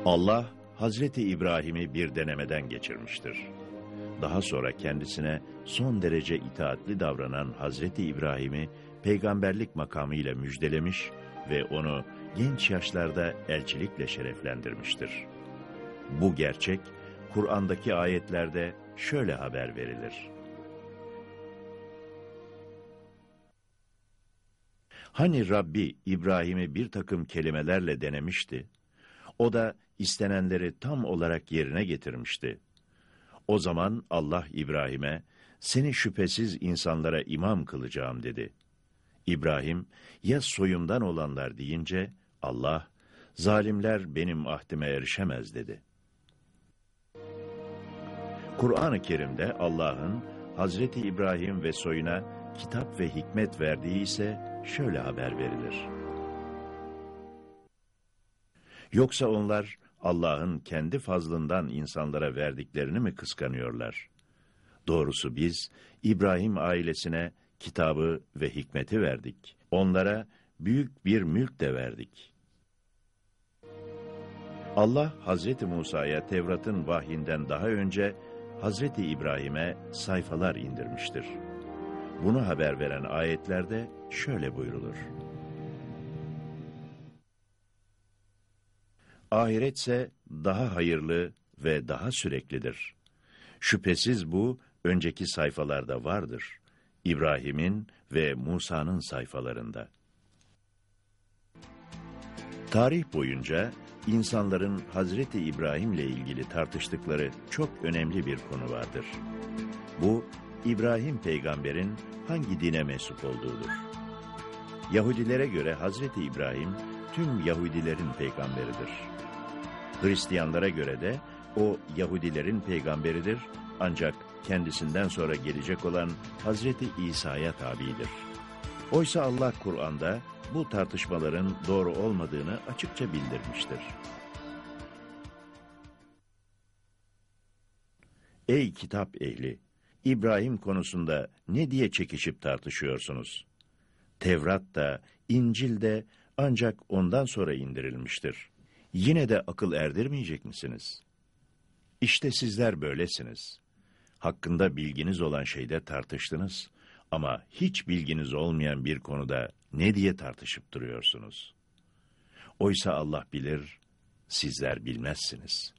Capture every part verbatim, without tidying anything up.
Allah, Hazreti İbrahim'i bir denemeden geçirmiştir. Daha sonra kendisine son derece itaatli davranan Hazreti İbrahim'i peygamberlik makamıyla müjdelemiş ve onu genç yaşlarda elçilikle şereflendirmiştir. Bu gerçek, Kur'an'daki ayetlerde şöyle haber verilir. Hani Rabbi İbrahim'i bir takım kelimelerle denemişti, o da istenenleri tam olarak yerine getirmişti. O zaman Allah İbrahim'e, seni şüphesiz insanlara imam kılacağım dedi. İbrahim, ya soyumdan olanlar deyince, Allah, zalimler benim ahdime erişemez dedi. Kur'an-ı Kerim'de Allah'ın Hazreti İbrahim ve soyuna kitap ve hikmet verdiği ise şöyle haber verilir. Yoksa onlar Allah'ın kendi fazlından insanlara verdiklerini mi kıskanıyorlar? Doğrusu biz İbrahim ailesine kitabı ve hikmeti verdik. Onlara büyük bir mülk de verdik. Allah Hazreti Musa'ya Tevrat'ın vahyinden daha önce Hazreti İbrahim'e sayfalar indirmiştir. Bunu haber veren ayetlerde şöyle buyrulur. Ahiretse daha hayırlı ve daha süreklidir. Şüphesiz bu önceki sayfalarda vardır. İbrahim'in ve Musa'nın sayfalarında. Tarih boyunca insanların Hazreti İbrahim'le ilgili tartıştıkları çok önemli bir konu vardır. Bu, İbrahim peygamberin hangi dine mensup olduğudur. Yahudilere göre Hazreti İbrahim tüm Yahudilerin peygamberidir. Hristiyanlara göre de o Yahudilerin peygamberidir, ancak kendisinden sonra gelecek olan Hazreti İsa'ya tabidir. Oysa Allah Kur'an'da bu tartışmaların doğru olmadığını açıkça bildirmiştir. Ey kitap ehli! İbrahim konusunda ne diye çekişip tartışıyorsunuz? Tevrat da, İncil de ancak ondan sonra indirilmiştir. Yine de akıl erdirmeyecek misiniz? İşte sizler böylesiniz. Hakkında bilginiz olan şeyde tartıştınız ama hiç bilginiz olmayan bir konuda ne diye tartışıp duruyorsunuz? Oysa Allah bilir, sizler bilmezsiniz.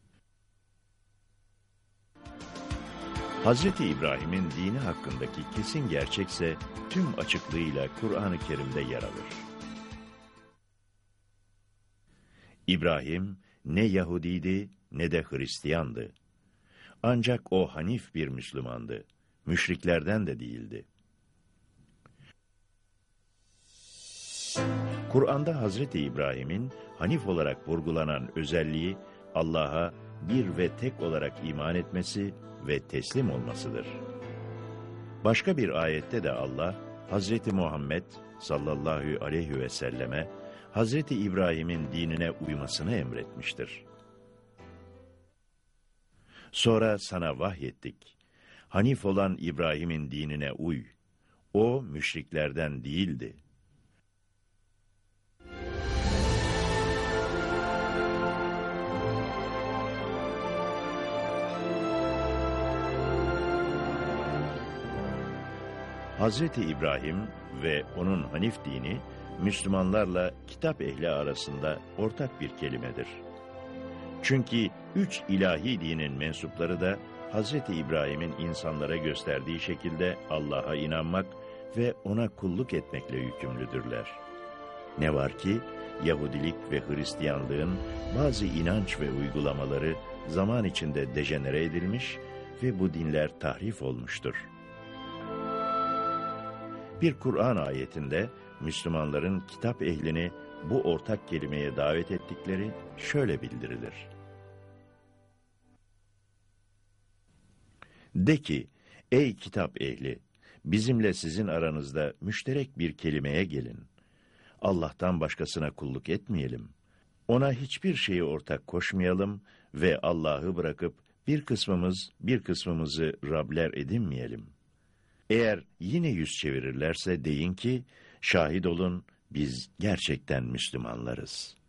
Hazreti İbrahim'in dini hakkındaki kesin gerçekse tüm açıklığıyla Kur'an-ı Kerim'de yer alır. İbrahim ne Yahudiydi ne de Hristiyandı. Ancak o hanif bir Müslümandı. Müşriklerden de değildi. Kur'an'da Hazreti İbrahim'in hanif olarak vurgulanan özelliği Allah'a bir ve tek olarak iman etmesi ve teslim olmasıdır. Başka bir ayette de Allah, Hazreti Muhammed sallallahu aleyhi ve selleme Hazreti İbrahim'in dinine uymasını emretmiştir. Sonra sana vahyettik. Hanif olan İbrahim'in dinine uy. O müşriklerden değildi. Hazreti İbrahim ve onun hanif dini, Müslümanlarla kitap ehli arasında ortak bir kelimedir. Çünkü üç ilahi dinin mensupları da Hazreti İbrahim'in insanlara gösterdiği şekilde Allah'a inanmak ve ona kulluk etmekle yükümlüdürler. Ne var ki Yahudilik ve Hristiyanlığın bazı inanç ve uygulamaları zaman içinde dejenere edilmiş ve bu dinler tahrif olmuştur. Bir Kur'an ayetinde Müslümanların kitap ehlini bu ortak kelimeye davet ettikleri şöyle bildirilir. De ki, ey kitap ehli, bizimle sizin aranızda müşterek bir kelimeye gelin. Allah'tan başkasına kulluk etmeyelim. Ona hiçbir şeyi ortak koşmayalım ve Allah'ı bırakıp bir kısmımız bir kısmımızı Rabler edinmeyelim. Eğer yine yüz çevirirlerse deyin ki, şahit olun biz gerçekten Müslümanlarız.